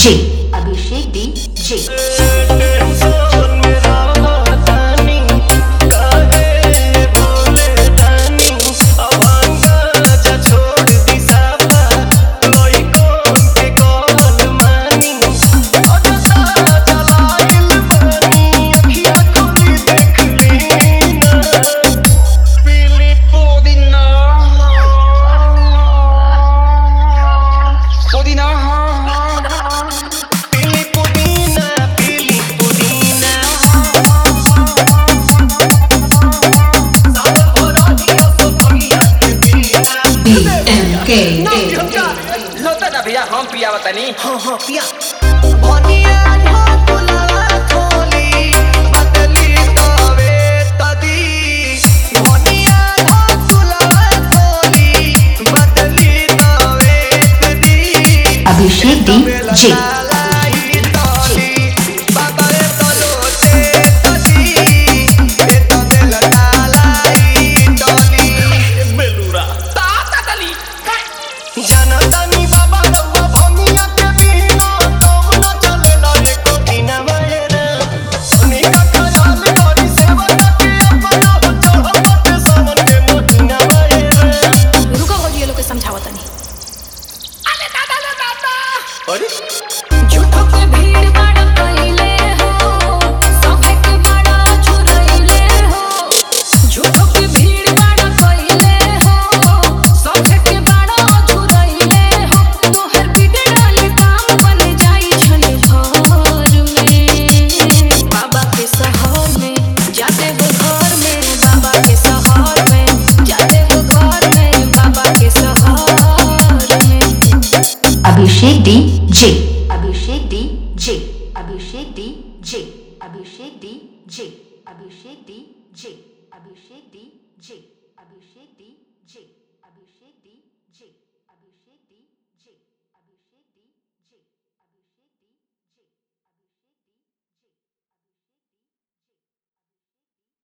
जे Abhishek D J लोता ना भैया हम पिया बतानी हाँ पिया अभिषेक डी जे झूठों के भीड़ बड़ा कइले हो सभे के बड़ा चुरइले हो झूठों के भीड़ बड़ा कइले हो सभे के बड़ा चुरइले हो तोहर बिगड़ल काम बन जाई छने घर में बाबा के शहर में जाते हो घर में बाबा के शहर में जाते हो घर में बाबा के शहर में Abhishek D J Abhishek D J Abhishek D J Abhishek D J Abhishek D J Abhishek D J Abhishek D J